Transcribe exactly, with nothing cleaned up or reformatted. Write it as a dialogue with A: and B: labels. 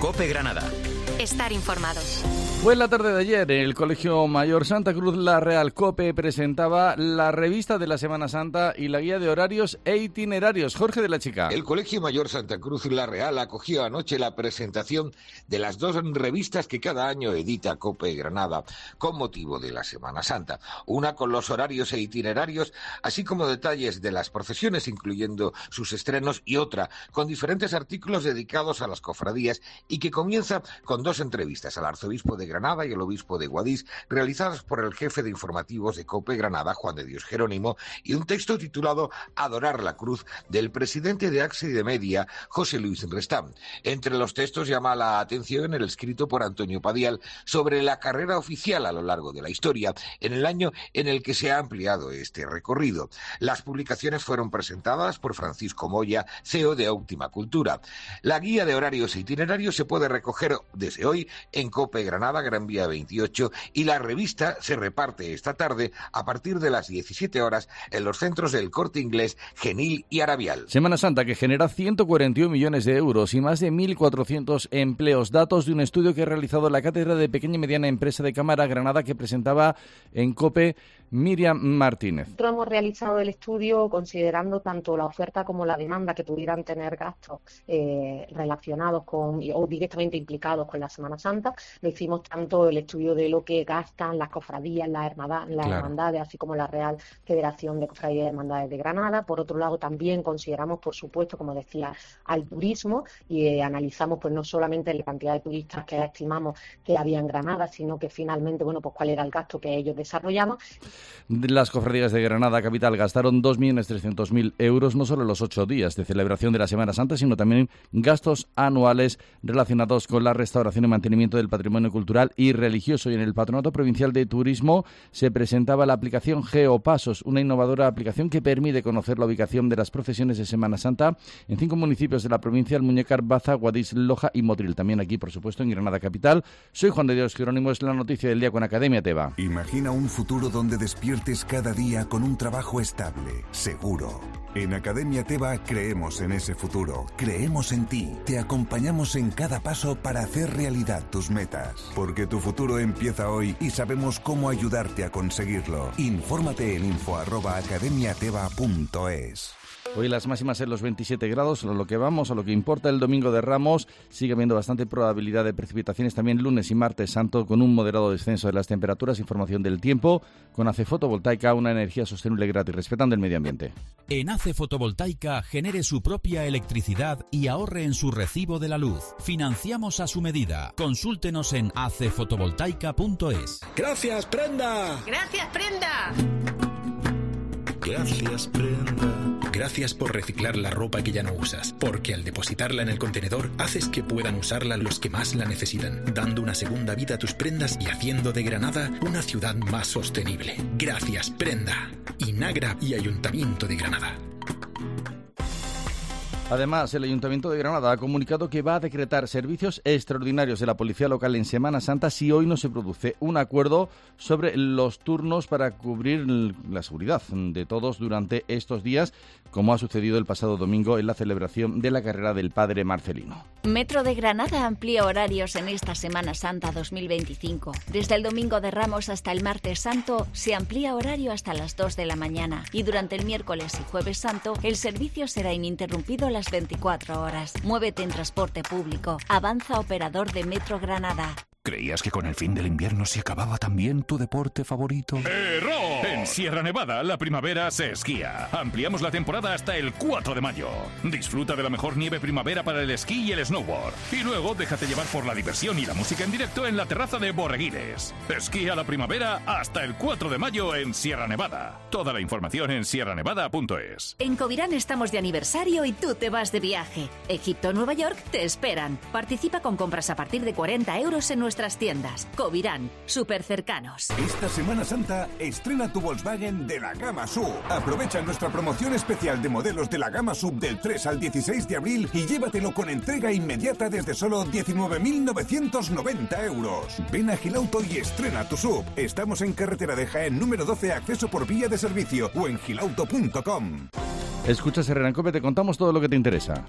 A: COPE Granada.
B: Estar informados.
C: Fue en la tarde de ayer, el Colegio Mayor Santa Cruz La Real COPE presentaba la revista de la Semana Santa y la guía de horarios e itinerarios. Jorge de la Chica.
D: El Colegio Mayor Santa Cruz La Real acogió anoche la presentación de las dos revistas que cada año edita COPE Granada con motivo de la Semana Santa. Una con los horarios e itinerarios, así como detalles de las procesiones, incluyendo sus estrenos, y otra con diferentes artículos dedicados a las cofradías y que comienza con dos entrevistas al arzobispo de Granada y el obispo de Guadix, realizadas por el jefe de informativos de COPE Granada, Juan de Dios Jerónimo, y un texto titulado Adorar la Cruz, del presidente de Axe y de Media, José Luis Restán. Entre los textos llama la atención el escrito por Antonio Padial sobre la carrera oficial a lo largo de la historia, en el año en el que se ha ampliado este recorrido. Las publicaciones fueron presentadas por Francisco Moya, C E O de Óptima Cultura. La guía de horarios e itinerarios se puede recoger desde hoy en COPE Granada, Gran Vía veintiocho, y la revista se reparte esta tarde a partir de las diecisiete horas en los centros del Corte Inglés, Genil y Arabial.
C: Semana Santa que genera ciento cuarenta y uno millones de euros y más de mil cuatrocientos empleos. Datos de un estudio que ha realizado la Cátedra de Pequeña y Mediana Empresa de Cámara Granada, que presentaba en COPE Miriam Martínez.
E: Nosotros hemos realizado el estudio considerando tanto la oferta como la demanda que pudieran tener gastos eh, relacionados con o directamente implicados con la Semana Santa. Lo hicimos tanto el estudio de lo que gastan las cofradías, las, hermandad, las claro. hermandades, así como la Real Federación de Cofradías y Hermandades de Granada. Por otro lado, también consideramos, por supuesto, como decía, al turismo y eh, analizamos pues no solamente la cantidad de turistas que estimamos que había en Granada, sino que finalmente, bueno, pues cuál era el gasto que ellos desarrollaban.
C: Las cofradías de Granada capital gastaron dos millones trescientos mil euros, no solo en los ocho días de celebración de la Semana Santa, sino también gastos anuales relacionados con la restauración y mantenimiento del patrimonio cultural y religioso. Y en el Patronato Provincial de Turismo se presentaba la aplicación Geopasos, una innovadora aplicación que permite conocer la ubicación de las procesiones de Semana Santa en cinco municipios de la provincia: Almuñécar, Baza, Guadix, Loja y Motril. También aquí, por supuesto, en Granada capital. Soy Juan de Dios Jerónimo, es la noticia del día con Academia Teva.
F: Imagina un futuro donde despiertes cada día con un trabajo estable, seguro. En Academia Teva creemos en ese futuro, creemos en ti, te acompañamos en cada paso para hacer realidad tus metas, porque tu futuro empieza hoy y sabemos cómo ayudarte a conseguirlo. Infórmate en info arroba academiateva punto es.
C: Hoy las máximas en los veintisiete grados, a lo que vamos, a lo que importa. El domingo de Ramos sigue habiendo bastante probabilidad de precipitaciones, también lunes y martes santo, con un moderado descenso de las temperaturas. Información del tiempo con A C E Fotovoltaica, una energía sostenible, gratis, respetando el medio ambiente.
G: En A C E Fotovoltaica genere su propia electricidad y ahorre en su recibo de la luz. Financiamos a su medida. Consúltenos en a c fotovoltaica punto es.
H: ¡Gracias, Prenda!
B: ¡Gracias, Prenda!
H: Gracias, Prenda. Gracias por reciclar la ropa que ya no usas, porque al depositarla en el contenedor haces que puedan usarla los que más la necesitan, dando una segunda vida a tus prendas y haciendo de Granada una ciudad más sostenible. Gracias, Prenda. Inagra y Ayuntamiento de Granada.
C: Además, el Ayuntamiento de Granada ha comunicado que va a decretar servicios extraordinarios de la Policía Local en Semana Santa si hoy no se produce un acuerdo sobre los turnos para cubrir la seguridad de todos durante estos días, como ha sucedido el pasado domingo en la celebración de la carrera del Padre Marcelino.
I: Metro de Granada amplía horarios en esta Semana Santa dos mil veinticinco. Desde el Domingo de Ramos hasta el Martes Santo se amplía horario hasta las dos de la mañana y durante el miércoles y Jueves Santo el servicio será ininterrumpido las veinticuatro horas. Muévete en transporte público. Avanza operador de Metro Granada.
J: ¿Creías que con el fin del invierno se acababa también tu deporte favorito?
K: ¡Error! En Sierra Nevada la primavera se esquía. Ampliamos la temporada hasta el cuatro de mayo. Disfruta de la mejor nieve primavera para el esquí y el snowboard. Y luego déjate llevar por la diversión y la música en directo en la terraza de Borreguires. Esquía la primavera hasta el cuatro de mayo en Sierra Nevada. Toda la información en sierra nevada punto es.
L: En Covirán estamos de aniversario y tú te vas de viaje. Egipto o Nueva York te esperan. Participa con compras a partir de cuarenta euros en nuestra nuestras tiendas. Covirán, súper cercanos.
F: Esta Semana Santa estrena tu Volkswagen de la gama S U V. Aprovecha nuestra promoción especial de modelos de la gama S U V del tres al dieciséis de abril y llévatelo con entrega inmediata desde solo diecinueve mil novecientos noventa euros. Ven a Gilauto y estrena tu S U V. Estamos en carretera de Jaén número doce, acceso por vía de servicio, o en gilauto punto com.
C: Escuchas Herrera en COPE, te contamos todo lo que te interesa.